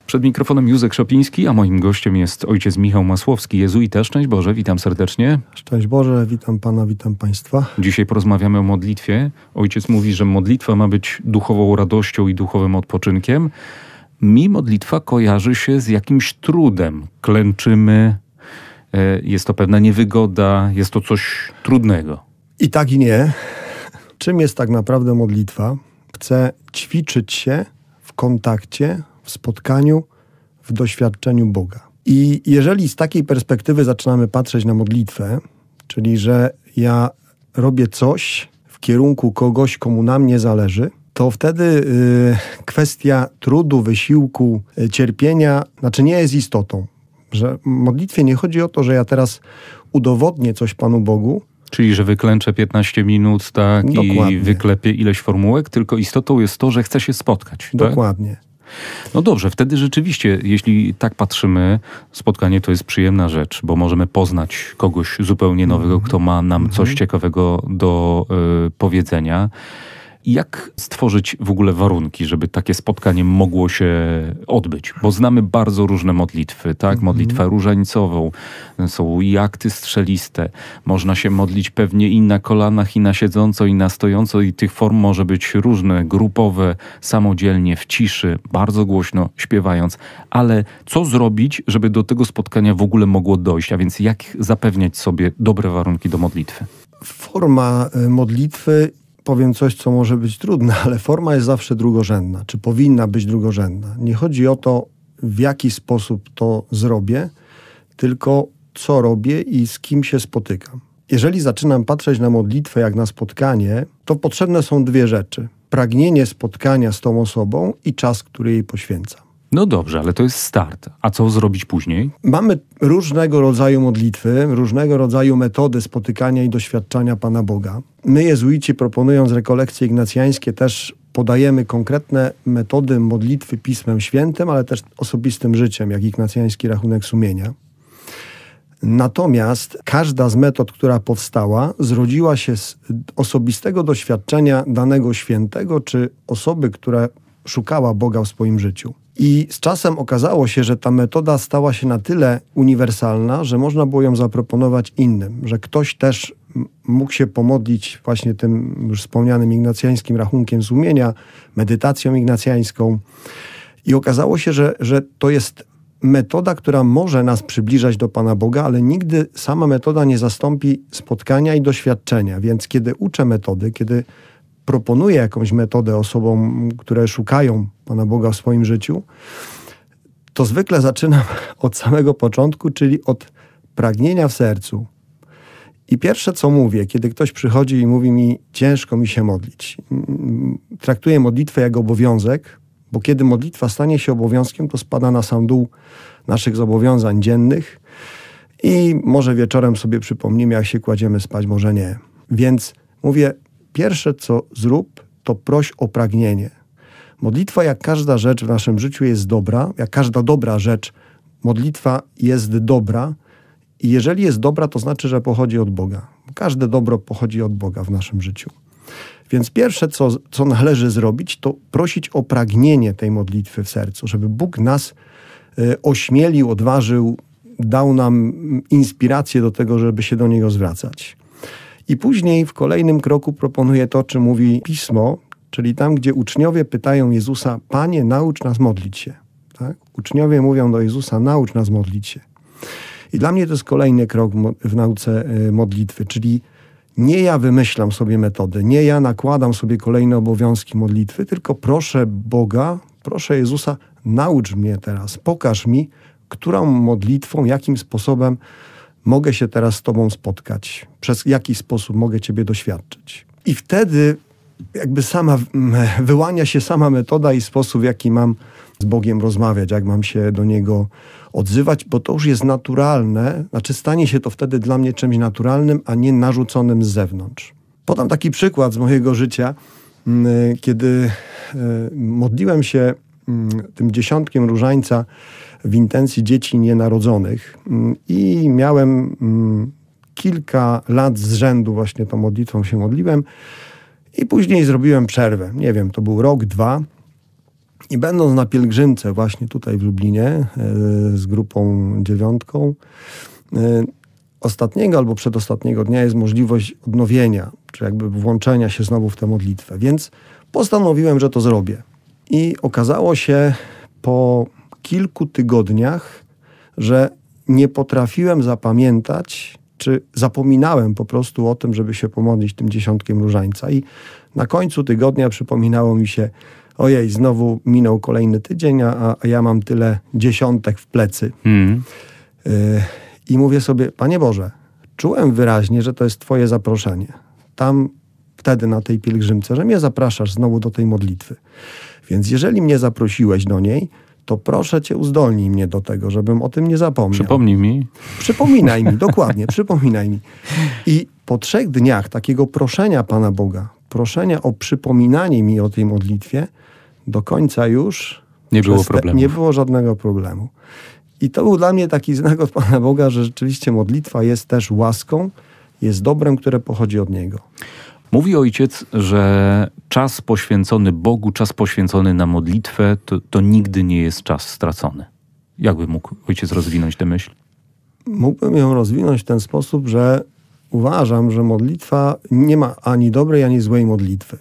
Przed mikrofonem Józef Szopiński, a moim gościem jest ojciec Michał Masłowski, jezuita. Szczęść Boże, witam serdecznie. Szczęść Boże, witam Pana, witam Państwa. Dzisiaj porozmawiamy o modlitwie. Ojciec mówi, że modlitwa ma być duchową radością i duchowym odpoczynkiem. Mi modlitwa kojarzy się z jakimś trudem. Klęczymy, jest to pewna niewygoda, jest to coś trudnego. I tak i nie. Czym jest tak naprawdę modlitwa? Chcę ćwiczyć się w kontakcie, w spotkaniu, w doświadczeniu Boga. I jeżeli z takiej perspektywy zaczynamy patrzeć na modlitwę, czyli że ja robię coś w kierunku kogoś, komu na mnie zależy, to wtedy kwestia trudu, wysiłku, cierpienia, nie jest istotą. Że w modlitwie nie chodzi o to, że ja teraz udowodnię coś Panu Bogu. Czyli, że wyklęczę 15 minut, tak, Dokładnie. I wyklepię ileś formułek, tylko istotą jest to, że chcę się spotkać. Dokładnie. Tak? No dobrze, wtedy rzeczywiście, jeśli tak patrzymy, spotkanie to jest przyjemna rzecz, bo możemy poznać kogoś zupełnie nowego, kto ma nam coś ciekawego do powiedzenia. Jak stworzyć w ogóle warunki, żeby takie spotkanie mogło się odbyć? Bo znamy bardzo różne modlitwy, tak? Modlitwę różańcową, są i akty strzeliste. Można się modlić pewnie i na kolanach, i na siedząco, i na stojąco, i tych form może być różne, grupowe, samodzielnie, w ciszy, bardzo głośno śpiewając. Ale co zrobić, żeby do tego spotkania w ogóle mogło dojść? A więc jak zapewniać sobie dobre warunki do modlitwy? Forma modlitwy, powiem coś, co może być trudne, ale forma jest zawsze drugorzędna, czy powinna być drugorzędna. Nie chodzi o to, w jaki sposób to zrobię, tylko co robię i z kim się spotykam. Jeżeli zaczynam patrzeć na modlitwę jak na spotkanie, to potrzebne są dwie rzeczy. Pragnienie spotkania z tą osobą i czas, który jej poświęcam. No dobrze, ale to jest start. A co zrobić później? Mamy różnego rodzaju modlitwy, różnego rodzaju metody spotykania i doświadczania Pana Boga. My, jezuici, proponując rekolekcje ignacjańskie, też podajemy konkretne metody modlitwy Pismem Świętym, ale też osobistym życiem, jak ignacjański rachunek sumienia. Natomiast każda z metod, która powstała, zrodziła się z osobistego doświadczenia danego świętego, czy osoby, która szukała Boga w swoim życiu. I z czasem okazało się, że ta metoda stała się na tyle uniwersalna, że można było ją zaproponować innym, że ktoś też mógł się pomodlić właśnie tym już wspomnianym ignacjańskim rachunkiem sumienia, medytacją ignacjańską. I okazało się, że to jest metoda, która może nas przybliżać do Pana Boga, ale nigdy sama metoda nie zastąpi spotkania i doświadczenia. Więc kiedy uczę metody, kiedy proponuję jakąś metodę osobom, które szukają Pana Boga w swoim życiu, to zwykle zaczynam od samego początku, czyli od pragnienia w sercu. I pierwsze, co mówię, kiedy ktoś przychodzi i mówi mi, ciężko mi się modlić. Traktuję modlitwę jak obowiązek, bo kiedy modlitwa stanie się obowiązkiem, to spada na sam dół naszych zobowiązań dziennych i może wieczorem sobie przypomnimy, jak się kładziemy spać, może nie. Więc mówię, pierwsze, co zrób, to proś o pragnienie. Modlitwa, jak każda rzecz w naszym życiu, jest dobra. Jak każda dobra rzecz, modlitwa jest dobra. I jeżeli jest dobra, to znaczy, że pochodzi od Boga. Każde dobro pochodzi od Boga w naszym życiu. Więc pierwsze, co należy zrobić, to prosić o pragnienie tej modlitwy w sercu, żeby Bóg nas ośmielił, odważył, dał nam inspirację do tego, żeby się do Niego zwracać. I później w kolejnym kroku proponuję to, czym mówi Pismo, czyli tam, gdzie uczniowie pytają Jezusa, Panie, naucz nas modlić się. Tak? Uczniowie mówią do Jezusa, naucz nas modlić się. I dla mnie to jest kolejny krok w nauce modlitwy, czyli nie ja wymyślam sobie metody, nie ja nakładam sobie kolejne obowiązki modlitwy, tylko proszę Boga, proszę Jezusa, naucz mnie teraz, pokaż mi, którą modlitwą, jakim sposobem mogę się teraz z Tobą spotkać, przez jaki sposób mogę Ciebie doświadczyć. I wtedy jakby wyłania się sama metoda i sposób, w jaki mam z Bogiem rozmawiać, jak mam się do Niego odzywać, bo to już jest naturalne, stanie się to wtedy dla mnie czymś naturalnym, a nie narzuconym z zewnątrz. Podam taki przykład z mojego życia, kiedy modliłem się tym dziesiątkiem różańca w intencji dzieci nienarodzonych i miałem kilka lat z rzędu właśnie tą modlitwą się modliłem i później zrobiłem przerwę. Nie wiem, to był rok, 2 I będąc na pielgrzymce właśnie tutaj w Lublinie z grupą 9, ostatniego albo przedostatniego dnia jest możliwość odnowienia, czy jakby włączenia się znowu w tę modlitwę. Więc postanowiłem, że to zrobię. I okazało się po kilku tygodniach, że nie potrafiłem zapamiętać, czy zapominałem po prostu o tym, żeby się pomodlić tym 10 różańca. I na końcu tygodnia przypominało mi się, ojej, znowu minął kolejny tydzień, a ja mam tyle 10 w plecy. I mówię sobie, Panie Boże, czułem wyraźnie, że to jest Twoje zaproszenie. Tam, wtedy na tej pielgrzymce, że mnie zapraszasz znowu do tej modlitwy. Więc jeżeli mnie zaprosiłeś do niej, to proszę Cię, uzdolnij mnie do tego, żebym o tym nie zapomniał. Przypomnij mi. Przypominaj mi, dokładnie, przypominaj mi. I po 3 dniach takiego proszenia Pana Boga, proszenia o przypominanie mi o tej modlitwie, do końca już nie było żadnego problemu. I to był dla mnie taki znak od Pana Boga, że rzeczywiście modlitwa jest też łaską, jest dobrem, które pochodzi od Niego. Mówi ojciec, że czas poświęcony Bogu, czas poświęcony na modlitwę, to nigdy nie jest czas stracony. Jakby mógł ojciec rozwinąć tę myśl? Mógłbym ją rozwinąć w ten sposób, że uważam, że modlitwa nie ma ani dobrej, ani złej modlitwy.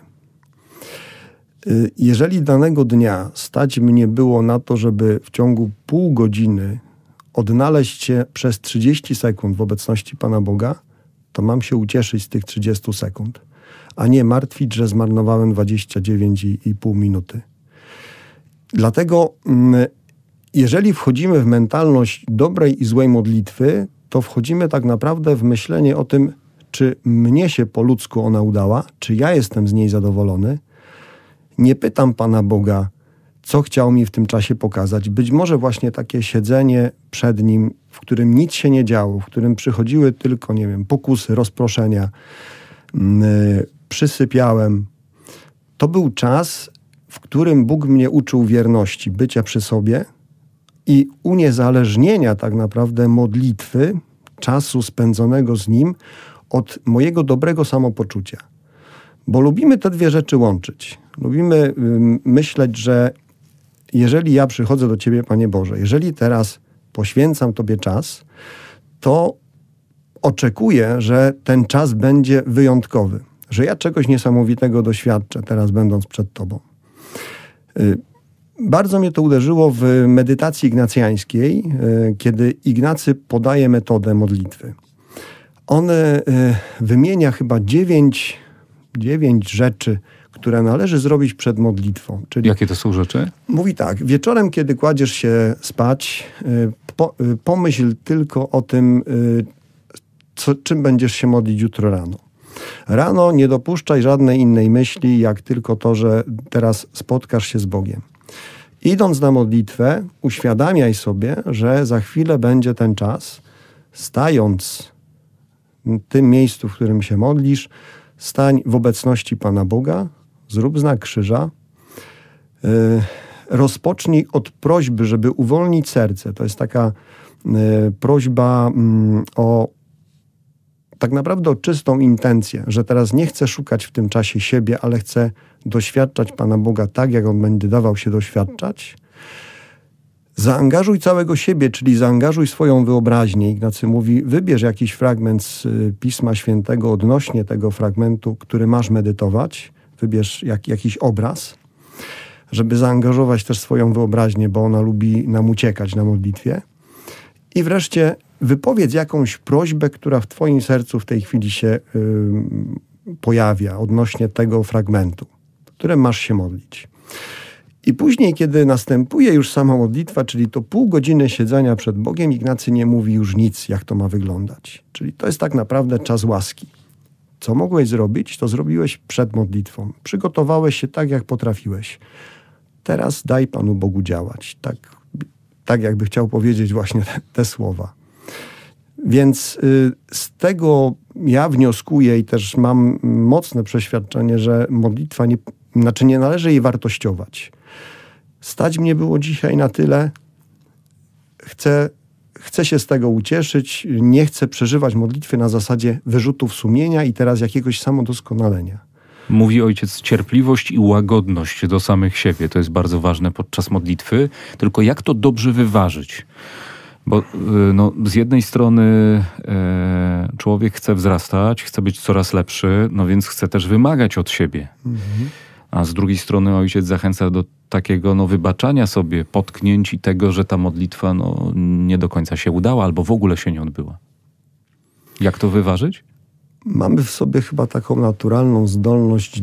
Jeżeli danego dnia stać mnie było na to, żeby w ciągu pół godziny odnaleźć się przez 30 sekund w obecności Pana Boga, to mam się ucieszyć z tych 30 sekund, a nie martwić, że zmarnowałem 29,5 minuty. Dlatego jeżeli wchodzimy w mentalność dobrej i złej modlitwy, to wchodzimy tak naprawdę w myślenie o tym, czy mnie się po ludzku ona udała, czy ja jestem z niej zadowolony. Nie pytam Pana Boga, co chciał mi w tym czasie pokazać. Być może właśnie takie siedzenie przed Nim, w którym nic się nie działo, w którym przychodziły tylko, nie wiem, pokusy, rozproszenia, przysypiałem. To był czas, w którym Bóg mnie uczył wierności, bycia przy sobie i uniezależnienia tak naprawdę modlitwy, czasu spędzonego z Nim od mojego dobrego samopoczucia. Bo lubimy te dwie rzeczy łączyć. Lubimy myśleć, że jeżeli ja przychodzę do Ciebie, Panie Boże, jeżeli teraz poświęcam Tobie czas, to oczekuję, że ten czas będzie wyjątkowy, że ja czegoś niesamowitego doświadczę teraz, będąc przed Tobą. Bardzo mnie to uderzyło w medytacji ignacjańskiej, kiedy Ignacy podaje metodę modlitwy. On wymienia chyba 9 rzeczy, które należy zrobić przed modlitwą. Czyli jakie to są rzeczy? Mówi tak, wieczorem, kiedy kładziesz się spać, pomyśl tylko o tym, czym będziesz się modlić jutro rano. Rano nie dopuszczaj żadnej innej myśli, jak tylko to, że teraz spotkasz się z Bogiem. Idąc na modlitwę, uświadamiaj sobie, że za chwilę będzie ten czas. Stając w tym miejscu, w którym się modlisz, stań w obecności Pana Boga, zrób znak krzyża, rozpocznij od prośby, żeby uwolnić serce. To jest taka prośba o tak naprawdę o czystą intencję, że teraz nie chcę szukać w tym czasie siebie, ale chcę doświadczać Pana Boga tak, jak On będzie dawał się doświadczać. Zaangażuj całego siebie, czyli zaangażuj swoją wyobraźnię. Ignacy mówi, wybierz jakiś fragment z Pisma Świętego odnośnie tego fragmentu, który masz medytować. Wybierz jakiś obraz, żeby zaangażować też swoją wyobraźnię, bo ona lubi nam uciekać na modlitwie. I wreszcie wypowiedz jakąś prośbę, która w Twoim sercu w tej chwili się pojawia odnośnie tego fragmentu, którym masz się modlić. I później, kiedy następuje już sama modlitwa, czyli to pół godziny siedzenia przed Bogiem, Ignacy nie mówi już nic, jak to ma wyglądać. Czyli to jest tak naprawdę czas łaski. Co mogłeś zrobić, to zrobiłeś przed modlitwą. Przygotowałeś się tak, jak potrafiłeś. Teraz daj Panu Bogu działać. Tak jakby chciał powiedzieć właśnie te słowa. Więc z tego ja wnioskuję i też mam mocne przeświadczenie, że modlitwa nie należy jej wartościować. Stać mnie było dzisiaj na tyle, chcę się z tego ucieszyć, nie chcę przeżywać modlitwy na zasadzie wyrzutów sumienia i teraz jakiegoś samodoskonalenia. Mówi ojciec cierpliwość i łagodność do samych siebie. To jest bardzo ważne podczas modlitwy. Tylko jak to dobrze wyważyć? Bo z jednej strony człowiek chce wzrastać, chce być coraz lepszy, więc chce też wymagać od siebie. A z drugiej strony ojciec zachęca do takiego wybaczania sobie potknięć i tego, że ta modlitwa nie do końca się udała albo w ogóle się nie odbyła. Jak to wyważyć? Mamy w sobie chyba taką naturalną zdolność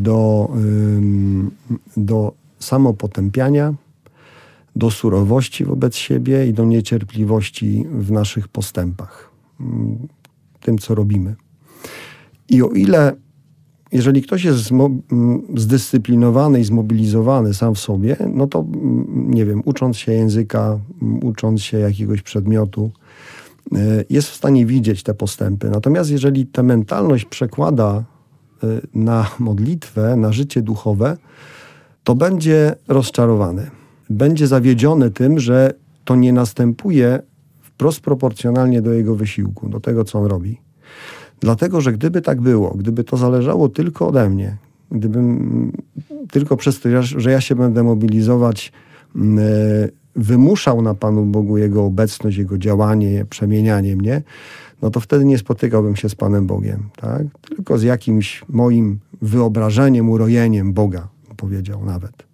do samopotępiania, do surowości wobec siebie i do niecierpliwości w naszych postępach, tym, co robimy. I jeżeli ktoś jest zdyscyplinowany i zmobilizowany sam w sobie, to nie wiem, ucząc się języka, ucząc się jakiegoś przedmiotu, jest w stanie widzieć te postępy. Natomiast jeżeli tę mentalność przekłada na modlitwę, na życie duchowe, to będzie rozczarowany. Będzie zawiedziony tym, że to nie następuje wprost proporcjonalnie do jego wysiłku, do tego, co on robi. Dlatego, że gdyby tak było, gdyby to zależało tylko ode mnie, gdybym tylko przez to, że ja się będę mobilizować, wymuszał na Panu Bogu Jego obecność, Jego działanie, przemienianie mnie, to wtedy nie spotykałbym się z Panem Bogiem. Tak? Tylko z jakimś moim wyobrażeniem, urojeniem Boga, powiedział nawet.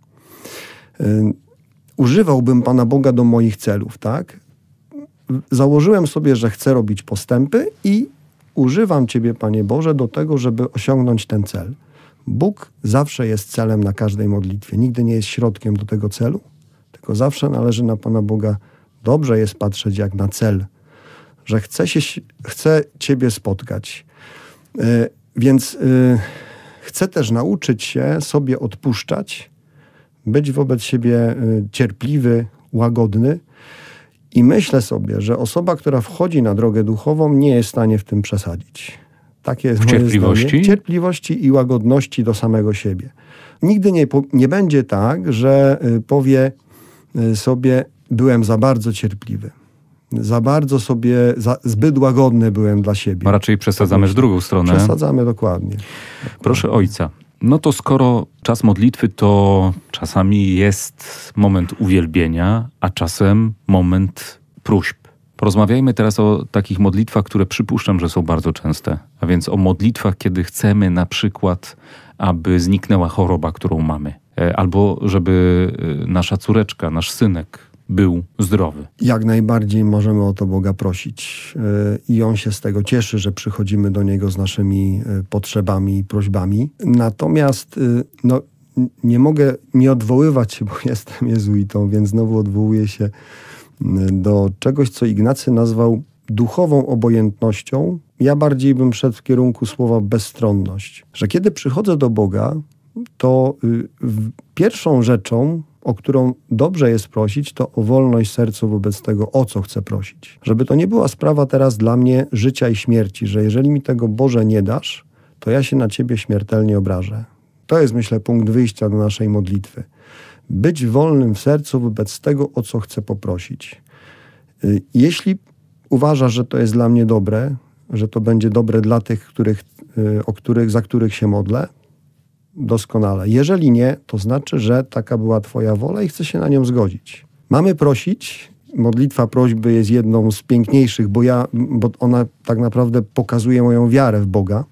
Używałbym Pana Boga do moich celów. Tak? Założyłem sobie, że chcę robić postępy i używam Ciebie, Panie Boże, do tego, żeby osiągnąć ten cel. Bóg zawsze jest celem na każdej modlitwie. Nigdy nie jest środkiem do tego celu, tylko zawsze należy na Pana Boga dobrze jest patrzeć jak na cel, że chcę Ciebie spotkać. Więc chcę też nauczyć się sobie odpuszczać, być wobec siebie cierpliwy, łagodny i myślę sobie, że osoba, która wchodzi na drogę duchową, nie jest w stanie w tym przesadzić. Takie jest moje zdanie. Cierpliwości i łagodności do samego siebie. Nigdy nie będzie tak, że powie sobie, byłem za bardzo cierpliwy. Za bardzo sobie, zbyt łagodny byłem dla siebie. A raczej przesadzamy w drugą stronę. Przesadzamy dokładnie. Proszę ojca, to skoro czas modlitwy, to czasami jest moment uwielbienia, a czasem moment próśb. Porozmawiajmy teraz o takich modlitwach, które przypuszczam, że są bardzo częste. A więc o modlitwach, kiedy chcemy na przykład, aby zniknęła choroba, którą mamy. Albo żeby nasza córeczka, nasz synek był zdrowy. Jak najbardziej możemy o to Boga prosić. I On się z tego cieszy, że przychodzimy do Niego z naszymi potrzebami i prośbami. Natomiast nie mogę nie odwoływać się, bo jestem jezuitą, więc znowu odwołuję się do czegoś, co Ignacy nazwał duchową obojętnością. Ja bardziej bym szedł w kierunku słowa bezstronność. Że kiedy przychodzę do Boga, to pierwszą rzeczą, o którą dobrze jest prosić, to o wolność serca wobec tego, o co chcę prosić. Żeby to nie była sprawa teraz dla mnie życia i śmierci, że jeżeli mi tego, Boże, nie dasz, to ja się na Ciebie śmiertelnie obrażę. To jest, myślę, punkt wyjścia do naszej modlitwy. Być wolnym w sercu wobec tego, o co chcę poprosić. Jeśli uważasz, że to jest dla mnie dobre, że to będzie dobre dla tych, za których się modlę, doskonale. Jeżeli nie, to znaczy, że taka była Twoja wola i chcę się na nią zgodzić. Mamy prosić. Modlitwa prośby jest jedną z piękniejszych, bo ona tak naprawdę pokazuje moją wiarę w Boga,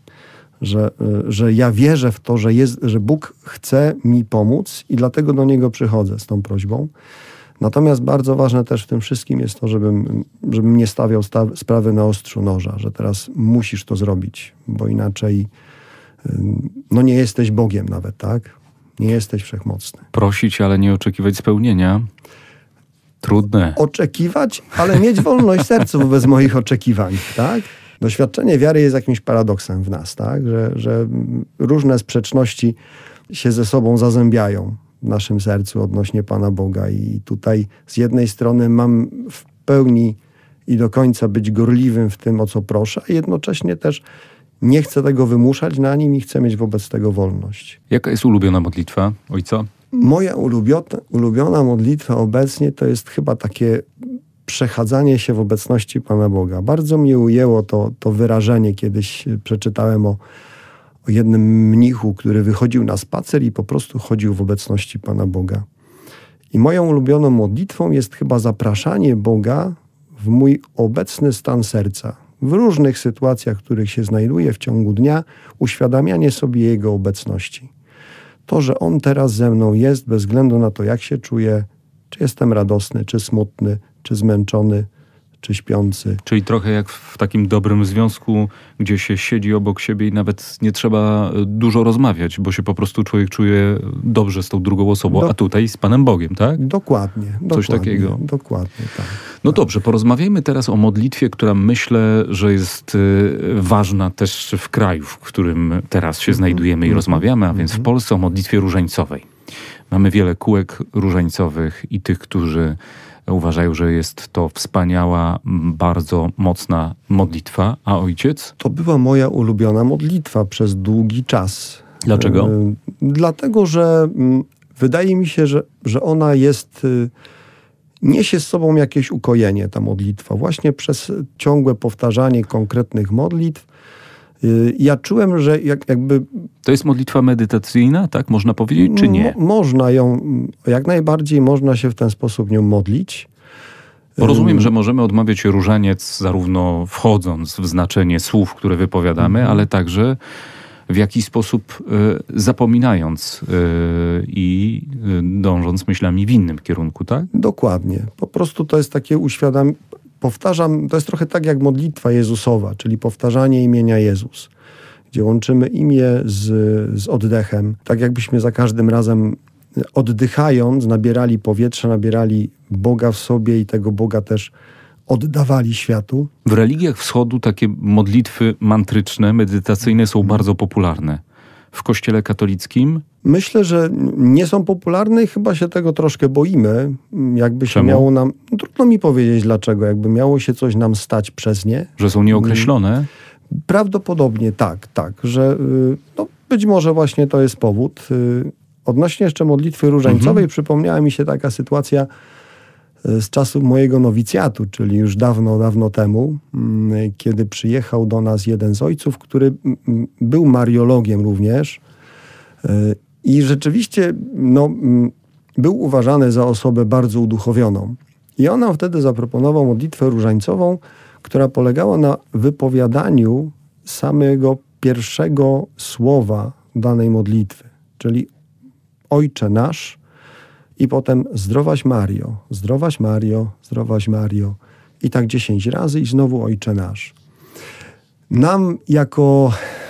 że ja wierzę w to, że Bóg chce mi pomóc i dlatego do Niego przychodzę z tą prośbą. Natomiast bardzo ważne też w tym wszystkim jest to, żebym nie stawiał sprawy na ostrzu noża, że teraz musisz to zrobić, bo inaczej nie jesteś Bogiem nawet, tak? Nie jesteś wszechmocny. Prosić, ale nie oczekiwać spełnienia. Trudne. Oczekiwać, ale mieć wolność serca wobec moich oczekiwań, tak? Doświadczenie wiary jest jakimś paradoksem w nas, tak? Że różne sprzeczności się ze sobą zazębiają w naszym sercu odnośnie Pana Boga i tutaj z jednej strony mam w pełni i do końca być gorliwym w tym, o co proszę, a jednocześnie też nie chcę tego wymuszać na nim i chcę mieć wobec tego wolność. Jaka jest ulubiona modlitwa ojca? Moja ulubiona modlitwa obecnie to jest chyba takie przechadzanie się w obecności Pana Boga. Bardzo mnie ujęło to wyrażenie. Kiedyś przeczytałem o jednym mnichu, który wychodził na spacer i po prostu chodził w obecności Pana Boga. I moją ulubioną modlitwą jest chyba zapraszanie Boga w mój obecny stan serca. W różnych sytuacjach, w których się znajduję w ciągu dnia, uświadamianie sobie Jego obecności. To, że On teraz ze mną jest, bez względu na to, jak się czuję, czy jestem radosny, czy smutny, czy zmęczony, czy śpiący. Czyli trochę jak w takim dobrym związku, gdzie się siedzi obok siebie i nawet nie trzeba dużo rozmawiać, bo się po prostu człowiek czuje dobrze z tą drugą osobą, a tutaj z Panem Bogiem, tak? Dokładnie. Coś takiego. Dokładnie, tak. No dobrze, porozmawiajmy teraz o modlitwie, która myślę, że jest ważna też w kraju, w którym teraz się znajdujemy i rozmawiamy, a więc w Polsce, o modlitwie różańcowej. Mamy wiele kółek różańcowych i tych, którzy uważają, że jest to wspaniała, bardzo mocna modlitwa. A ojciec? To była moja ulubiona modlitwa przez długi czas. Dlaczego? Dlatego, że wydaje mi się, że ona jest... Niesie z sobą jakieś ukojenie, ta modlitwa. Właśnie przez ciągłe powtarzanie konkretnych modlitw. Ja czułem, że jakby... To jest modlitwa medytacyjna, tak? Można powiedzieć, czy nie? Można ją, jak najbardziej można się w ten sposób nią modlić. Bo rozumiem, że możemy odmawiać różaniec zarówno wchodząc w znaczenie słów, które wypowiadamy, ale także w jakiś sposób zapominając i dążąc myślami w innym kierunku, tak? Dokładnie. Po prostu to jest takie powtarzam, to jest trochę tak jak modlitwa Jezusowa, czyli powtarzanie imienia Jezus, gdzie łączymy imię z oddechem. Tak jakbyśmy za każdym razem oddychając nabierali powietrza, nabierali Boga w sobie i tego Boga też oddawali światu. W religiach wschodu takie modlitwy mantryczne, medytacyjne są bardzo popularne. W Kościele katolickim? Myślę, że nie są popularne i chyba się tego troszkę boimy. Jakby się miało nam... Trudno mi powiedzieć dlaczego. Jakby miało się coś nam stać przez nie. Że są nieokreślone? Prawdopodobnie tak. Że być może właśnie to jest powód. Odnośnie jeszcze modlitwy różańcowej przypomniała mi się taka sytuacja z czasów mojego nowicjatu, czyli już dawno temu, kiedy przyjechał do nas jeden z ojców, który był mariologiem również i rzeczywiście był uważany za osobę bardzo uduchowioną. I on nam wtedy zaproponował modlitwę różańcową, która polegała na wypowiadaniu samego pierwszego słowa danej modlitwy, czyli Ojcze nasz, i potem zdrowaś Mario, zdrowaś Mario, zdrowaś Mario. I tak 10 razy i znowu Ojcze nasz. Nam jako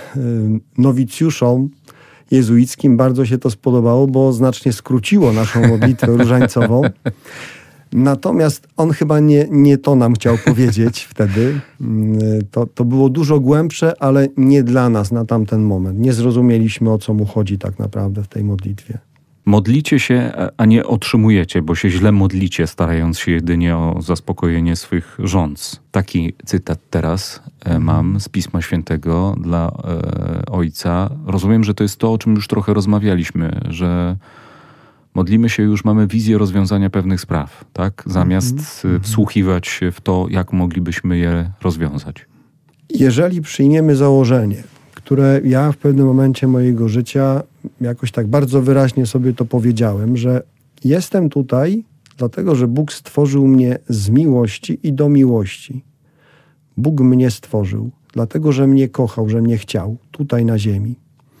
nowicjuszom jezuickim bardzo się to spodobało, bo znacznie skróciło naszą modlitwę różańcową. Natomiast on chyba nie to nam chciał powiedzieć wtedy. To było dużo głębsze, ale nie dla nas na tamten moment. Nie zrozumieliśmy, o co mu chodzi tak naprawdę w tej modlitwie. Modlicie się, a nie otrzymujecie, bo się źle modlicie, starając się jedynie o zaspokojenie swych żądz. Taki cytat teraz mam z Pisma Świętego dla ojca. Rozumiem, że to jest to, o czym już trochę rozmawialiśmy, że modlimy się, już mamy wizję rozwiązania pewnych spraw, tak? Zamiast wsłuchiwać się w to, jak moglibyśmy je rozwiązać. Jeżeli przyjmiemy założenie, które ja w pewnym momencie mojego życia jakoś tak bardzo wyraźnie sobie to powiedziałem, że jestem tutaj dlatego, że Bóg stworzył mnie z miłości i do miłości. Bóg mnie stworzył, dlatego, że mnie kochał, że mnie chciał tutaj na ziemi.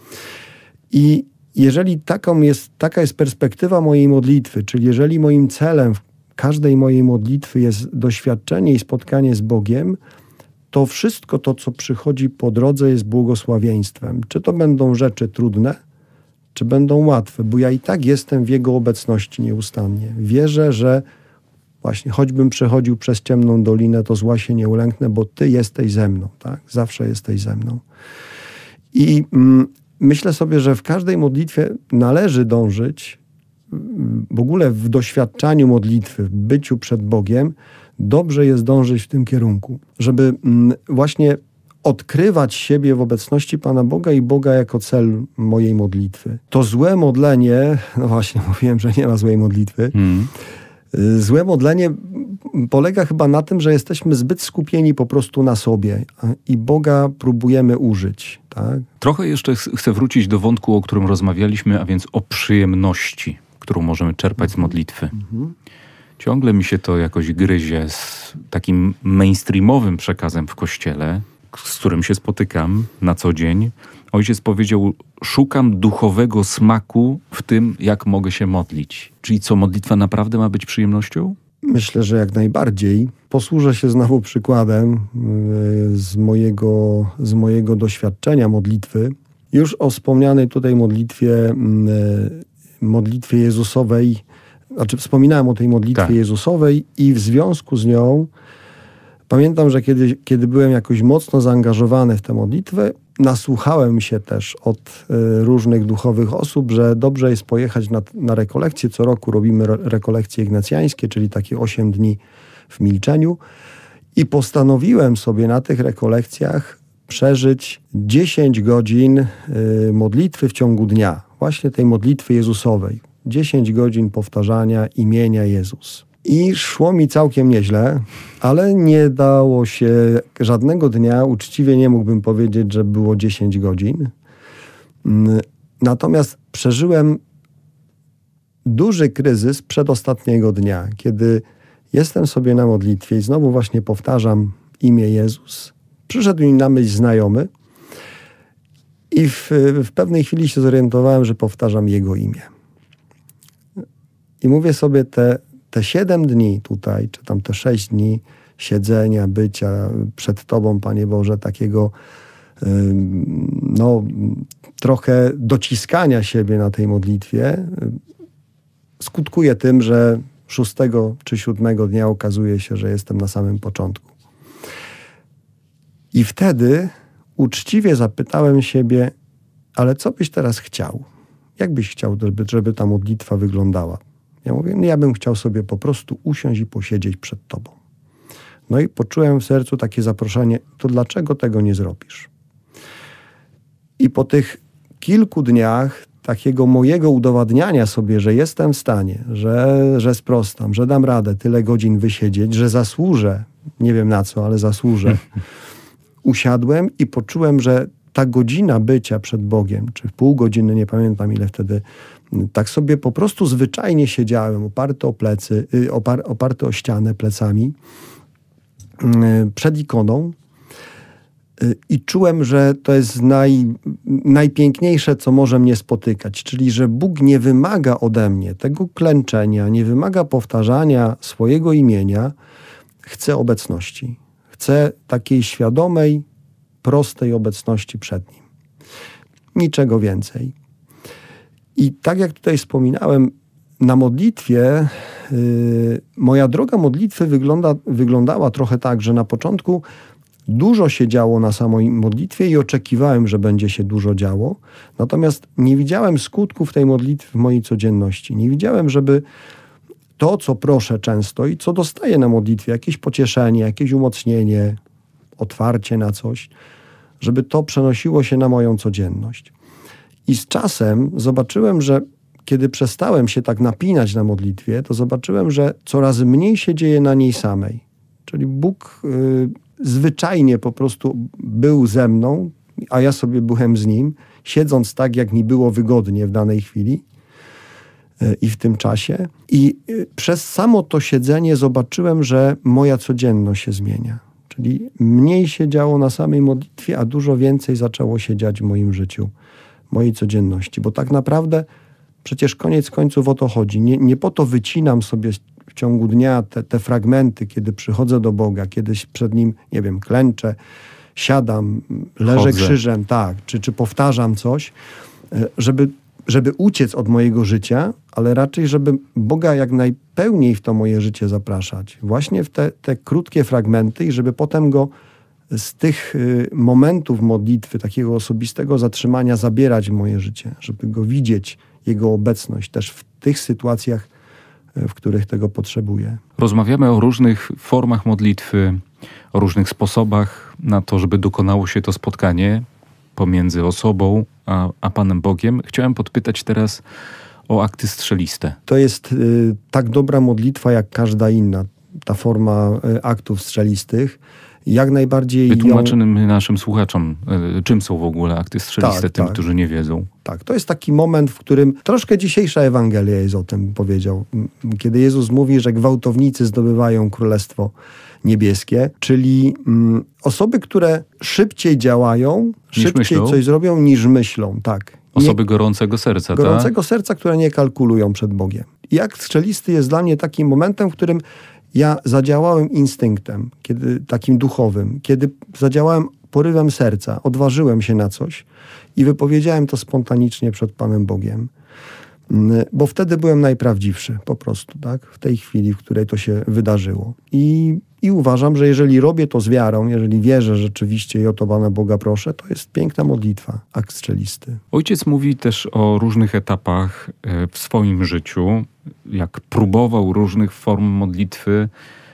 I jeżeli taka jest perspektywa mojej modlitwy, czyli jeżeli moim celem w każdej mojej modlitwy jest doświadczenie i spotkanie z Bogiem, to wszystko to, co przychodzi po drodze, jest błogosławieństwem. Czy to będą rzeczy trudne, czy będą łatwe, bo ja i tak jestem w Jego obecności nieustannie. Wierzę, że właśnie choćbym przechodził przez ciemną dolinę, to zła się nie ulęknę, bo Ty jesteś ze mną, tak? Zawsze jesteś ze mną. I myślę sobie, że w każdej modlitwie należy dążyć, w ogóle w doświadczaniu modlitwy, w byciu przed Bogiem, dobrze jest dążyć w tym kierunku, żeby właśnie odkrywać siebie w obecności Pana Boga i Boga jako cel mojej modlitwy. To złe modlenie, no właśnie mówiłem, że nie ma złej modlitwy, złe modlenie polega chyba na tym, że jesteśmy zbyt skupieni po prostu na sobie i Boga próbujemy użyć. Tak? Trochę jeszcze chcę wrócić do wątku, o którym rozmawialiśmy, a więc o przyjemności, którą możemy czerpać z modlitwy. Ciągle mi się to jakoś gryzie z takim mainstreamowym przekazem w Kościele, z którym się spotykam na co dzień. Ojciec powiedział, szukam duchowego smaku w tym, jak mogę się modlić. Czyli co, modlitwa naprawdę ma być przyjemnością? Myślę, że jak najbardziej. Posłużę się znowu przykładem z mojego doświadczenia modlitwy. Już o wspomnianej tutaj modlitwie Jezusowej, wspominałem o tej modlitwie Jezusowej i w związku z nią pamiętam, że kiedy byłem jakoś mocno zaangażowany w tę modlitwę, nasłuchałem się też od różnych duchowych osób, że dobrze jest pojechać na rekolekcje. Co roku robimy rekolekcje ignacjańskie, czyli takie 8 dni w milczeniu. I postanowiłem sobie na tych rekolekcjach przeżyć 10 godzin modlitwy w ciągu dnia. Właśnie tej modlitwy Jezusowej. 10 godzin powtarzania imienia Jezus. I szło mi całkiem nieźle, ale nie dało się żadnego dnia, uczciwie nie mógłbym powiedzieć, że było 10 godzin. Natomiast przeżyłem duży kryzys przedostatniego dnia, kiedy jestem sobie na modlitwie i znowu właśnie powtarzam imię Jezus. Przyszedł mi na myśl znajomy i w pewnej chwili się zorientowałem, że powtarzam Jego imię. I mówię sobie, te 7 dni tutaj, czy tam te 6 dni siedzenia, bycia przed Tobą, Panie Boże, takiego trochę dociskania siebie na tej modlitwie, skutkuje tym, że 6 czy 7 dnia okazuje się, że jestem na samym początku. I wtedy uczciwie zapytałem siebie, ale co byś teraz chciał? Jak byś chciał, żeby ta modlitwa wyglądała? Ja mówię, ja bym chciał sobie po prostu usiąść i posiedzieć przed Tobą. No i poczułem w sercu takie zaproszenie, to dlaczego tego nie zrobisz? I po tych kilku dniach takiego mojego udowadniania sobie, że jestem w stanie, że sprostam, że dam radę tyle godzin wysiedzieć, że zasłużę, nie wiem na co, ale zasłużę, usiadłem i poczułem, że ta godzina bycia przed Bogiem, czy pół godziny, nie pamiętam ile wtedy, tak sobie po prostu zwyczajnie siedziałem, oparty o plecy, oparty o ścianę plecami, przed ikoną i czułem, że to jest najpiękniejsze, co może mnie spotykać, czyli że Bóg nie wymaga ode mnie tego klęczenia, nie wymaga powtarzania swojego imienia, chce obecności. Chce takiej świadomej, prostej obecności przed Nim. Niczego więcej. I tak jak tutaj wspominałem, na modlitwie, moja droga modlitwy wyglądała trochę tak, że na początku dużo się działo na samej modlitwie i oczekiwałem, że będzie się dużo działo. Natomiast nie widziałem skutków tej modlitwy w mojej codzienności. Nie widziałem, żeby to, co proszę często i co dostaję na modlitwie, jakieś pocieszenie, jakieś umocnienie, otwarcie na coś, żeby to przenosiło się na moją codzienność. I z czasem zobaczyłem, że kiedy przestałem się tak napinać na modlitwie, to zobaczyłem, że coraz mniej się dzieje na niej samej. Czyli Bóg zwyczajnie po prostu był ze mną, a ja sobie byłem z Nim, siedząc tak, jak mi było wygodnie w danej chwili i w tym czasie. I przez samo to siedzenie zobaczyłem, że moja codzienność się zmienia. Czyli mniej się działo na samej modlitwie, a dużo więcej zaczęło się dziać w moim życiu, mojej codzienności. Bo tak naprawdę przecież koniec końców o to chodzi. Nie po to wycinam sobie w ciągu dnia te fragmenty, kiedy przychodzę do Boga, kiedyś przed Nim, nie wiem, klęczę, siadam, leżę krzyżem, tak, czy powtarzam coś, żeby uciec od mojego życia, ale raczej, żeby Boga jak najpełniej w to moje życie zapraszać. Właśnie w te krótkie fragmenty i żeby potem Go z tych momentów modlitwy, takiego osobistego zatrzymania zabierać w moje życie, żeby Go widzieć, Jego obecność też w tych sytuacjach, w których tego potrzebuję. Rozmawiamy o różnych formach modlitwy, o różnych sposobach na to, żeby dokonało się to spotkanie pomiędzy osobą a Panem Bogiem. Chciałem podpytać teraz o akty strzeliste. To jest tak dobra modlitwa jak każda inna. ta forma aktów strzelistych. Jak najbardziej Wytłumaczymy naszym słuchaczom, czym są w ogóle akty strzeliste, tym, którzy nie wiedzą. Tak, to jest taki moment, w którym troszkę dzisiejsza Ewangelia jest o tym powiedział. Kiedy Jezus mówi, że gwałtownicy zdobywają Królestwo Niebieskie, czyli osoby, które szybciej działają, szybciej coś zrobią niż myślą. Tak. Osoby gorącego serca, gorącego serca, które nie kalkulują przed Bogiem. I akt strzelisty jest dla mnie takim momentem, w którym ja zadziałałem instynktem, takim duchowym, kiedy zadziałałem porywem serca, odważyłem się na coś i wypowiedziałem to spontanicznie przed Panem Bogiem. Bo wtedy byłem najprawdziwszy po prostu, tak? W tej chwili, w której to się wydarzyło. I uważam, że jeżeli robię to z wiarą, jeżeli wierzę rzeczywiście i o to Pana Boga proszę, to jest piękna modlitwa, akt strzelisty. Ojciec mówi też o różnych etapach w swoim życiu, jak próbował różnych form modlitwy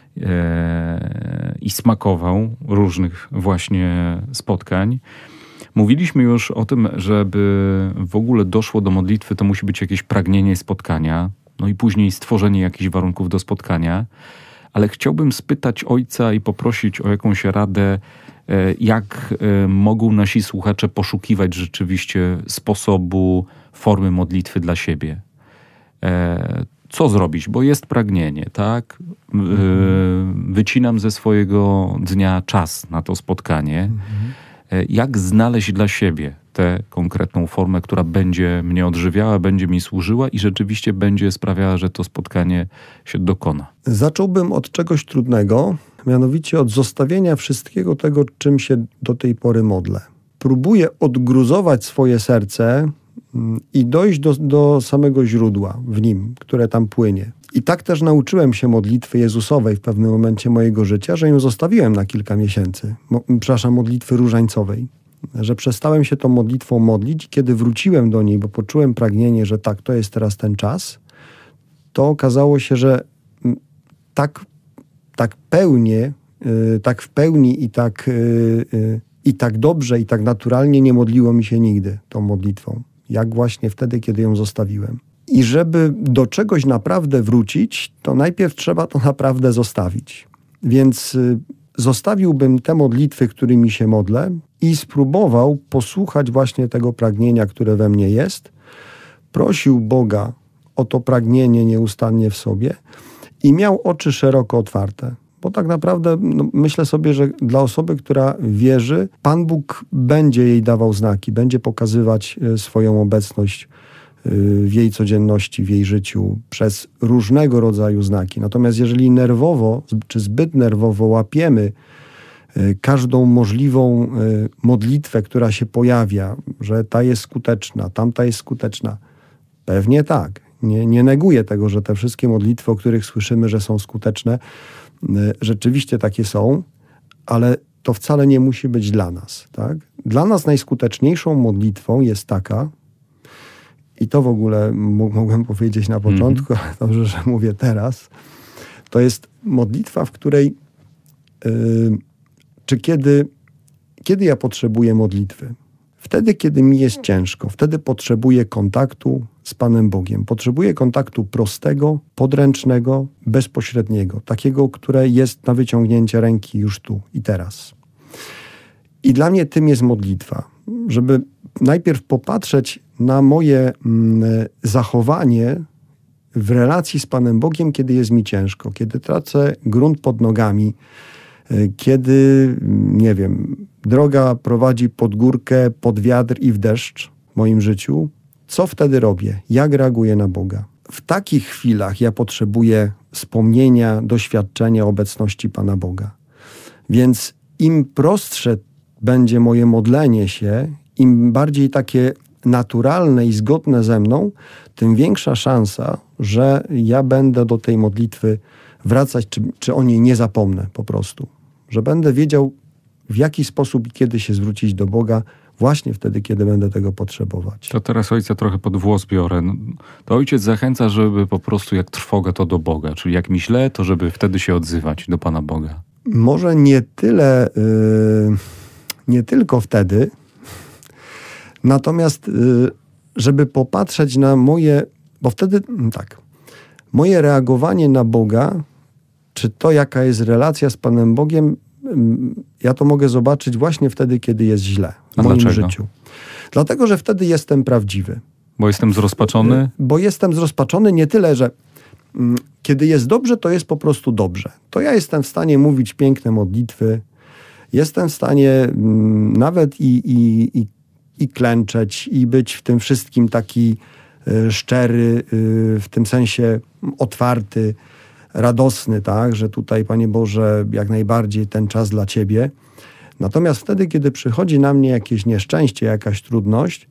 i smakował różnych właśnie spotkań. Mówiliśmy już o tym, żeby w ogóle doszło do modlitwy, to musi być jakieś pragnienie spotkania, no i później stworzenie jakichś warunków do spotkania. Ale chciałbym spytać ojca i poprosić o jakąś radę, jak mogą nasi słuchacze poszukiwać rzeczywiście sposobu, formy modlitwy dla siebie. Co zrobić? Bo jest pragnienie, tak? Wycinam ze swojego dnia czas na to spotkanie. Jak znaleźć dla siebie tę konkretną formę, która będzie mnie odżywiała, będzie mi służyła i rzeczywiście będzie sprawiała, że to spotkanie się dokona? Zacząłbym od czegoś trudnego, mianowicie od zostawienia wszystkiego tego, czym się do tej pory modlę. Próbuję odgruzować swoje serce i dojść do samego źródła w nim, które tam płynie. I tak też nauczyłem się modlitwy Jezusowej w pewnym momencie mojego życia, że ją zostawiłem na kilka miesięcy. Modlitwy różańcowej. Że przestałem się tą modlitwą modlić i kiedy wróciłem do niej, bo poczułem pragnienie, że tak, to jest teraz ten czas, to okazało się, że tak w pełni i tak dobrze i tak naturalnie nie modliło mi się nigdy tą modlitwą. Jak właśnie wtedy, kiedy ją zostawiłem. I żeby do czegoś naprawdę wrócić, to najpierw trzeba to naprawdę zostawić. Więc zostawiłbym te modlitwy, którymi się modlę i spróbował posłuchać właśnie tego pragnienia, które we mnie jest. Prosił Boga o to pragnienie nieustannie w sobie i miał oczy szeroko otwarte. Bo tak naprawdę myślę sobie, że dla osoby, która wierzy, Pan Bóg będzie jej dawał znaki, będzie pokazywać swoją obecność w jej codzienności, w jej życiu przez różnego rodzaju znaki. Natomiast jeżeli nerwowo, czy zbyt nerwowo łapiemy każdą możliwą modlitwę, która się pojawia, że ta jest skuteczna, tamta jest skuteczna, pewnie tak. Nie neguję tego, że te wszystkie modlitwy, o których słyszymy, że są skuteczne, rzeczywiście takie są, ale to wcale nie musi być dla nas. Tak? Dla nas najskuteczniejszą modlitwą jest taka, i to w ogóle mogłem powiedzieć na początku, ale dobrze, że mówię teraz, to jest modlitwa, w której kiedy ja potrzebuję modlitwy? Wtedy, kiedy mi jest ciężko, wtedy potrzebuję kontaktu z Panem Bogiem. Potrzebuję kontaktu prostego, podręcznego, bezpośredniego. Takiego, które jest na wyciągnięcie ręki już tu i teraz. I dla mnie tym jest modlitwa. Żeby najpierw popatrzeć na moje zachowanie w relacji z Panem Bogiem, kiedy jest mi ciężko, kiedy tracę grunt pod nogami, kiedy, nie wiem, droga prowadzi pod górkę, pod wiatr i w deszcz w moim życiu, co wtedy robię? Jak reaguję na Boga? W takich chwilach ja potrzebuję wspomnienia, doświadczenia obecności Pana Boga. Więc im prostsze będzie moje modlenie się, im bardziej takie naturalne i zgodne ze mną, tym większa szansa, że ja będę do tej modlitwy wracać, czy o niej nie zapomnę po prostu. Że będę wiedział, w jaki sposób i kiedy się zwrócić do Boga, właśnie wtedy, kiedy będę tego potrzebować. To teraz ojca trochę pod włos biorę. To ojciec zachęca, żeby po prostu jak trwoga, to do Boga. Czyli jak mi źle, to żeby wtedy się odzywać do Pana Boga. Może nie tylko wtedy, natomiast żeby popatrzeć na moje... Bo wtedy tak, moje reagowanie na Boga, czy to, jaka jest relacja z Panem Bogiem, ja to mogę zobaczyć właśnie wtedy, kiedy jest źle w moim życiu. Dlatego, że wtedy jestem prawdziwy. Bo jestem zrozpaczony? Bo jestem zrozpaczony nie tyle, że kiedy jest dobrze, to jest po prostu dobrze. To ja jestem w stanie mówić piękne modlitwy, jestem w stanie nawet i klęczeć, i być w tym wszystkim taki szczery, w tym sensie otwarty, radosny, tak, że tutaj, Panie Boże, jak najbardziej ten czas dla Ciebie. Natomiast wtedy, kiedy przychodzi na mnie jakieś nieszczęście, jakaś trudność,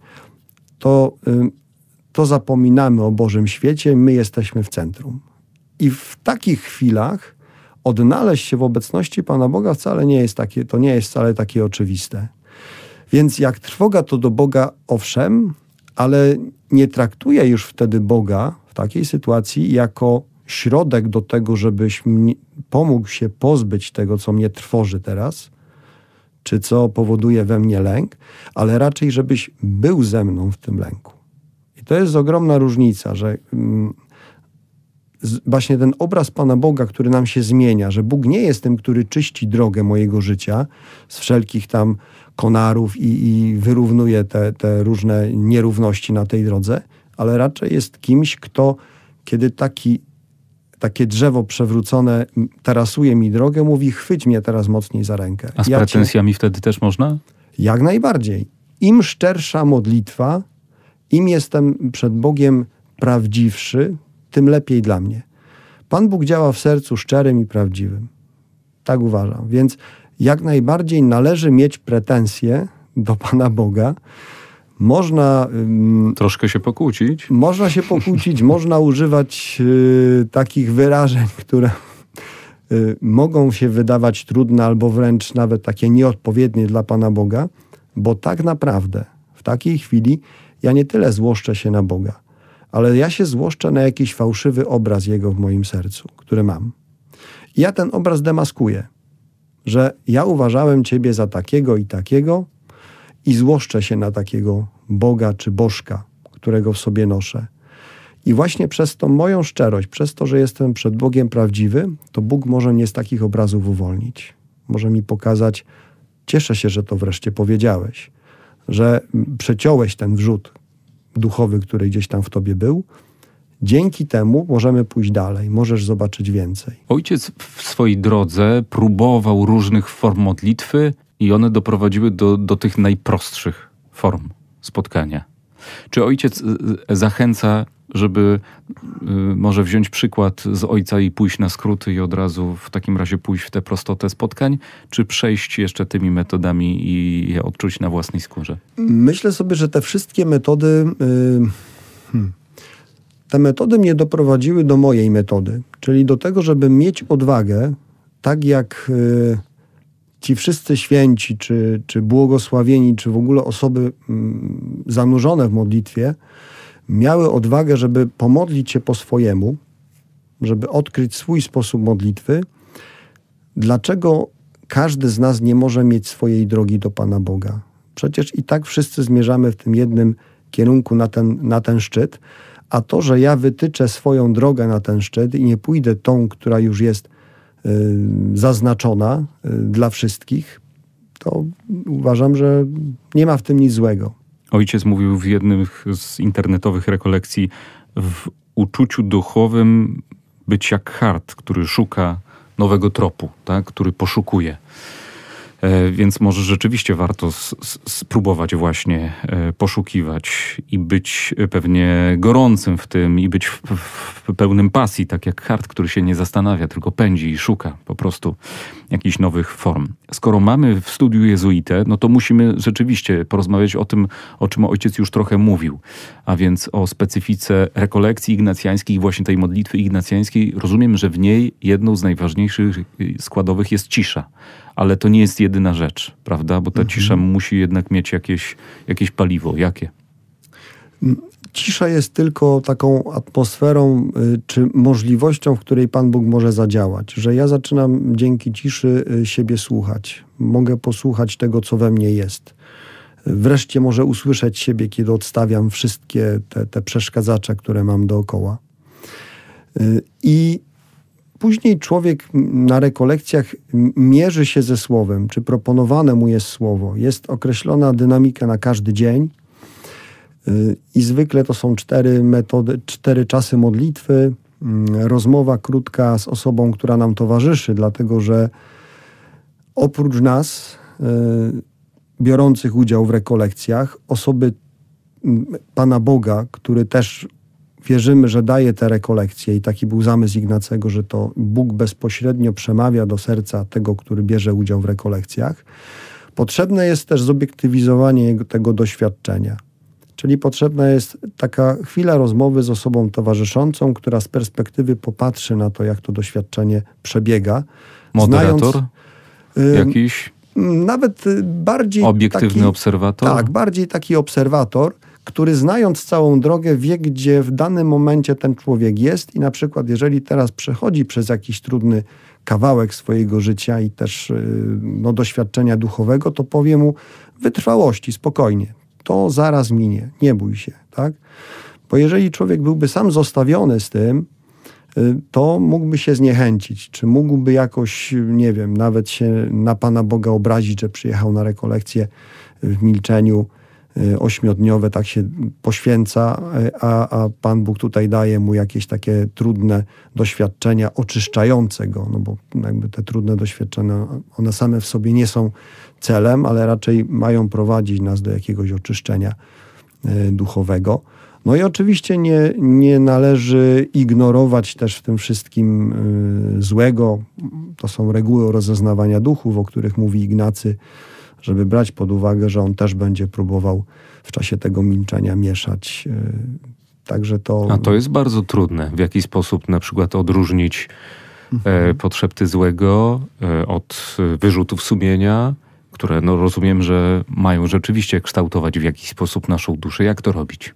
to zapominamy o Bożym świecie, my jesteśmy w centrum. I w takich chwilach odnaleźć się w obecności Pana Boga wcale nie jest takie, to nie jest wcale takie oczywiste. Więc jak trwoga, to do Boga owszem, ale nie traktuję już wtedy Boga w takiej sytuacji jako środek do tego, żebyś pomógł się pozbyć tego, co mnie trwoży teraz, czy co powoduje we mnie lęk, ale raczej, żebyś był ze mną w tym lęku. I to jest ogromna różnica, że właśnie ten obraz Pana Boga, który nam się zmienia, że Bóg nie jest tym, który czyści drogę mojego życia z wszelkich tam konarów i wyrównuje te różne nierówności na tej drodze, ale raczej jest kimś, kto, kiedy takie drzewo przewrócone tarasuje mi drogę, mówi: chwyć mnie teraz mocniej za rękę. A z pretensjami wtedy też można? Jak najbardziej. Im szczersza modlitwa, im jestem przed Bogiem prawdziwszy, tym lepiej dla mnie. Pan Bóg działa w sercu szczerym i prawdziwym. Tak uważam. Więc jak najbardziej należy mieć pretensje do Pana Boga. Można... troszkę się pokłócić. Można się pokłócić, można używać takich wyrażeń, które mogą się wydawać trudne albo wręcz nawet takie nieodpowiednie dla Pana Boga, bo tak naprawdę w takiej chwili ja nie tyle złoszczę się na Boga, ale ja się złoszczę na jakiś fałszywy obraz Jego w moim sercu, który mam. I ja ten obraz demaskuję, że ja uważałem Ciebie za takiego i takiego i złoszczę się na takiego Boga czy Bożka, którego w sobie noszę. I właśnie przez tą moją szczerość, przez to, że jestem przed Bogiem prawdziwy, to Bóg może mnie z takich obrazów uwolnić. Może mi pokazać: cieszę się, że to wreszcie powiedziałeś, że przeciąłeś ten wrzód duchowy, który gdzieś tam w tobie był. Dzięki temu możemy pójść dalej, możesz zobaczyć więcej. Ojciec w swojej drodze próbował różnych form modlitwy i one doprowadziły do tych najprostszych form spotkania. Czy ojciec zachęca, żeby może wziąć przykład z ojca i pójść na skróty i od razu w takim razie pójść w tę prostotę spotkań, czy przejść jeszcze tymi metodami i je odczuć na własnej skórze? Myślę sobie, że te wszystkie metody... Te metody mnie doprowadziły do mojej metody, czyli do tego, żeby mieć odwagę, tak jak ci wszyscy święci, czy błogosławieni, czy w ogóle osoby zanurzone w modlitwie, miały odwagę, żeby pomodlić się po swojemu, żeby odkryć swój sposób modlitwy. Dlaczego każdy z nas nie może mieć swojej drogi do Pana Boga? Przecież i tak wszyscy zmierzamy w tym jednym kierunku na ten szczyt, a to, że ja wytyczę swoją drogę na ten szczyt i nie pójdę tą, która już jest zaznaczona dla wszystkich, to uważam, że nie ma w tym nic złego. Ojciec mówił w jednym z internetowych rekolekcji: w uczuciu duchowym być jak chart, który szuka nowego tropu, tak? Który poszukuje. Więc może rzeczywiście warto spróbować właśnie poszukiwać i być pewnie gorącym w tym i być w pełnym pasji, tak jak chart, który się nie zastanawia, tylko pędzi i szuka po prostu jakichś nowych form. Skoro mamy w studiu jezuitę, no to musimy rzeczywiście porozmawiać o tym, o czym ojciec już trochę mówił, a więc o specyfice rekolekcji ignacjańskiej i właśnie tej modlitwy ignacjańskiej. Rozumiem, że w niej jedną z najważniejszych składowych jest cisza. Ale to nie jest jedyna rzecz, prawda? Bo ta cisza musi jednak mieć jakieś paliwo. Jakie? Cisza jest tylko taką atmosferą czy możliwością, w której Pan Bóg może zadziałać. Że ja zaczynam dzięki ciszy siebie słuchać. Mogę posłuchać tego, co we mnie jest. Wreszcie może usłyszeć siebie, kiedy odstawiam wszystkie te przeszkadzacze, które mam dookoła. I później człowiek na rekolekcjach mierzy się ze słowem, czy proponowane mu jest słowo. Jest określona dynamika na każdy dzień i zwykle to są 4 czasy modlitwy, rozmowa krótka z osobą, która nam towarzyszy, dlatego że oprócz nas, biorących udział w rekolekcjach, osoby Pana Boga, który też wierzymy, że daje te rekolekcje i taki był zamysł Ignacego, że to Bóg bezpośrednio przemawia do serca tego, który bierze udział w rekolekcjach. Potrzebne jest też zobiektywizowanie tego doświadczenia. Czyli potrzebna jest taka chwila rozmowy z osobą towarzyszącą, która z perspektywy popatrzy na to, jak to doświadczenie przebiega. Moderator? Jakiś? Nawet bardziej obiektywny obserwator? Tak, bardziej taki obserwator, który znając całą drogę wie, gdzie w danym momencie ten człowiek jest i na przykład jeżeli teraz przechodzi przez jakiś trudny kawałek swojego życia i też doświadczenia duchowego, to powie mu wytrwałości, spokojnie. To zaraz minie, nie bój się, tak? Bo jeżeli człowiek byłby sam zostawiony z tym, to mógłby się zniechęcić, czy mógłby jakoś, nie wiem, nawet się na Pana Boga obrazić, że przyjechał na rekolekcje w milczeniu 8-dniowe, tak się poświęca, a Pan Bóg tutaj daje mu jakieś takie trudne doświadczenia oczyszczające go, no bo jakby te trudne doświadczenia, one same w sobie nie są celem, ale raczej mają prowadzić nas do jakiegoś oczyszczenia duchowego. No i oczywiście nie należy ignorować też w tym wszystkim złego. To są reguły rozeznawania duchów, o których mówi Ignacy, żeby brać pod uwagę, że on też będzie próbował w czasie tego milczenia mieszać. Także to... A to jest bardzo trudne. W jaki sposób na przykład odróżnić podszepty złego od wyrzutów sumienia, które no rozumiem, że mają rzeczywiście kształtować w jakiś sposób naszą duszę. Jak to robić?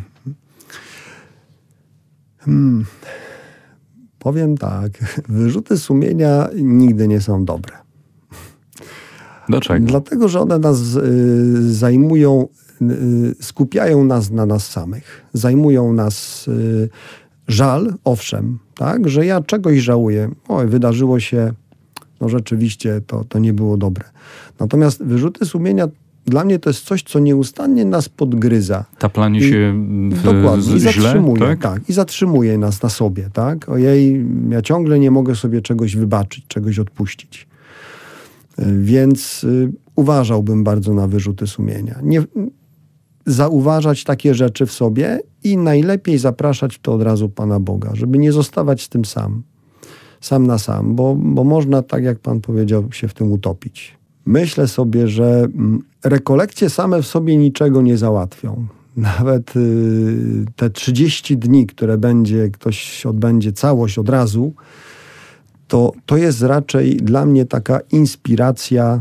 Powiem tak. Wyrzuty sumienia nigdy nie są dobre. Dlaczego? Dlatego, że one nas zajmują, skupiają nas na nas samych. Zajmują nas żal, owszem, tak, że ja czegoś żałuję. Oj, wydarzyło się, no rzeczywiście to nie było dobre. Natomiast wyrzuty sumienia dla mnie to jest coś, co nieustannie nas podgryza. Taplanie się dokładnie, i zatrzymuje, źle, tak? I zatrzymuje nas na sobie, tak? Ojej, ja ciągle nie mogę sobie czegoś wybaczyć, czegoś odpuścić. Więc uważałbym bardzo na wyrzuty sumienia. Nie zauważać takie rzeczy w sobie i najlepiej zapraszać w to od razu Pana Boga, żeby nie zostawać z tym sam na sam, bo można, tak jak Pan powiedział, się w tym utopić. Myślę sobie, że rekolekcje same w sobie niczego nie załatwią. Nawet te 30 dni, które ktoś odbędzie całość od razu, to jest raczej dla mnie taka inspiracja,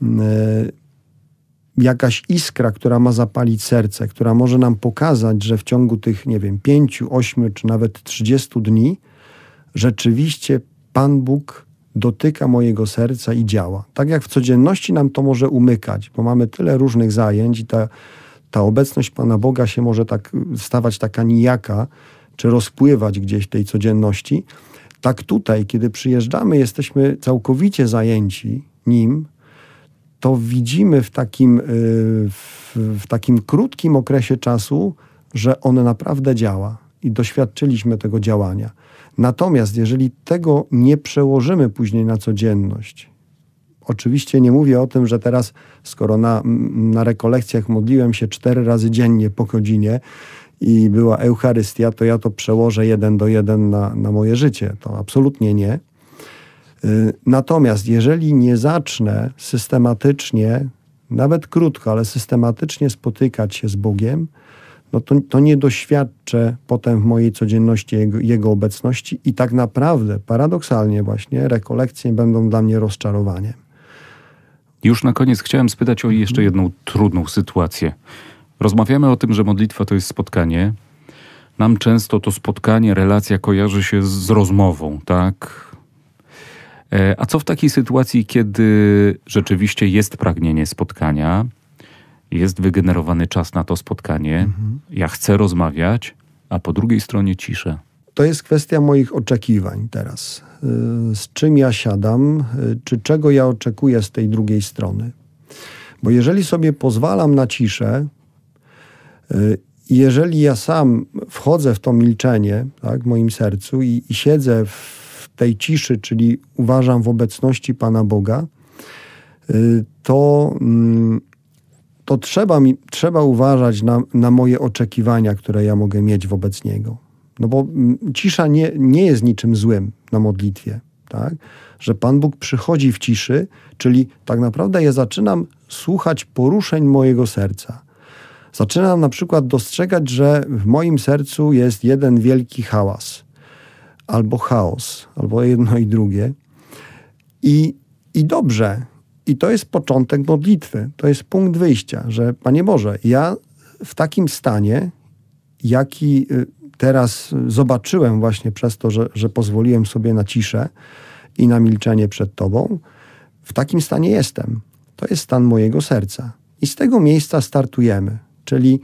jakaś iskra, która ma zapalić serce, która może nam pokazać, że w ciągu tych, 5, 8 czy nawet 30 dni rzeczywiście Pan Bóg dotyka mojego serca i działa. Tak jak w codzienności nam to może umykać, bo mamy tyle różnych zajęć i ta obecność Pana Boga się może tak stawać taka nijaka, czy rozpływać gdzieś w tej codzienności. Tak tutaj, kiedy przyjeżdżamy, jesteśmy całkowicie zajęci Nim, to widzimy w takim krótkim okresie czasu, że On naprawdę działa i doświadczyliśmy tego działania. Natomiast jeżeli tego nie przełożymy później na codzienność, oczywiście nie mówię o tym, że teraz, skoro na rekolekcjach modliłem się 4 razy dziennie po godzinie i była Eucharystia, to ja to przełożę 1 do 1 na moje życie. To absolutnie nie. Natomiast jeżeli nie zacznę systematycznie, nawet krótko, ale systematycznie spotykać się z Bogiem, no to nie doświadczę potem w mojej codzienności Jego obecności i tak naprawdę, paradoksalnie właśnie, rekolekcje będą dla mnie rozczarowaniem. Już na koniec chciałem spytać o jeszcze jedną trudną sytuację. Rozmawiamy o tym, że modlitwa to jest spotkanie. Nam często to spotkanie, relacja kojarzy się z rozmową, tak? A co w takiej sytuacji, kiedy rzeczywiście jest pragnienie spotkania, jest wygenerowany czas na to spotkanie, ja chcę rozmawiać, a po drugiej stronie cisza? to jest kwestia moich oczekiwań teraz. Z czym ja siadam, czy czego ja oczekuję z tej drugiej strony. Bo jeżeli sobie pozwalam na ciszę, jeżeli ja sam wchodzę w to milczenie, tak, w moim sercu i siedzę w tej ciszy, czyli uważam w obecności Pana Boga, to trzeba uważać na moje oczekiwania, które ja mogę mieć wobec Niego. No bo cisza nie jest niczym złym na modlitwie, tak? Że Pan Bóg przychodzi w ciszy, czyli tak naprawdę ja zaczynam słuchać poruszeń mojego serca. Zaczynam na przykład dostrzegać, że w moim sercu jest jeden wielki hałas, albo chaos, albo jedno i drugie. I dobrze. I to jest początek modlitwy. To jest punkt wyjścia, że Panie Boże, ja w takim stanie, jaki teraz zobaczyłem właśnie przez to, że pozwoliłem sobie na ciszę i na milczenie przed Tobą, w takim stanie jestem. To jest stan mojego serca. I z tego miejsca startujemy. Czyli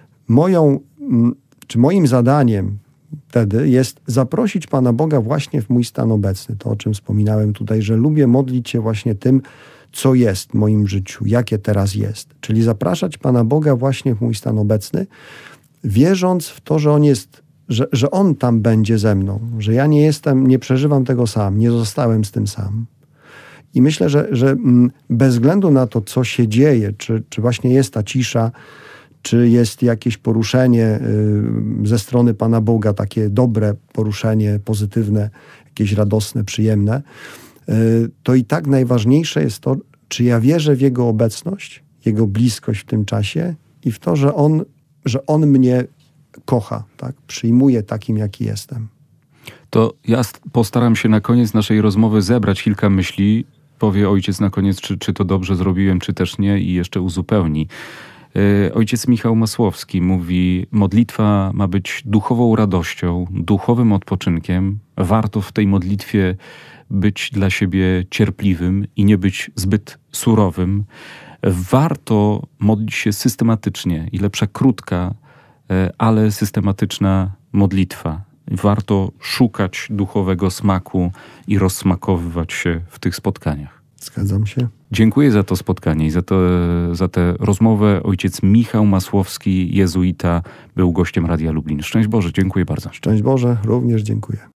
moim zadaniem wtedy jest zaprosić Pana Boga właśnie w mój stan obecny. To, o czym wspominałem tutaj, że lubię modlić się właśnie tym, co jest w moim życiu, jakie teraz jest. Czyli zapraszać Pana Boga właśnie w mój stan obecny, wierząc w to, że On jest, że On tam będzie ze mną, że ja nie przeżywam tego sam, nie zostałem z tym sam. I myślę, że bez względu na to, co się dzieje, czy właśnie jest ta cisza, czy jest jakieś poruszenie ze strony Pana Boga, takie dobre poruszenie, pozytywne, jakieś radosne, przyjemne, to i tak najważniejsze jest to, czy ja wierzę w Jego obecność, Jego bliskość w tym czasie i w to, że On mnie kocha, tak? Przyjmuje takim, jaki jestem. To ja postaram się na koniec naszej rozmowy zebrać kilka myśli. Powie ojciec na koniec, czy to dobrze zrobiłem, czy też nie i jeszcze uzupełni. Ojciec Michał Masłowski mówi, modlitwa ma być duchową radością, duchowym odpoczynkiem. Warto w tej modlitwie być dla siebie cierpliwym i nie być zbyt surowym. Warto modlić się systematycznie i lepsza krótka, ale systematyczna modlitwa. Warto szukać duchowego smaku i rozsmakowywać się w tych spotkaniach. Zgadzam się. Dziękuję za to spotkanie i za tę rozmowę. Ojciec Michał Masłowski, jezuita, był gościem Radia Lublin. Szczęść Boże, dziękuję bardzo. Szczęść Boże, również dziękuję.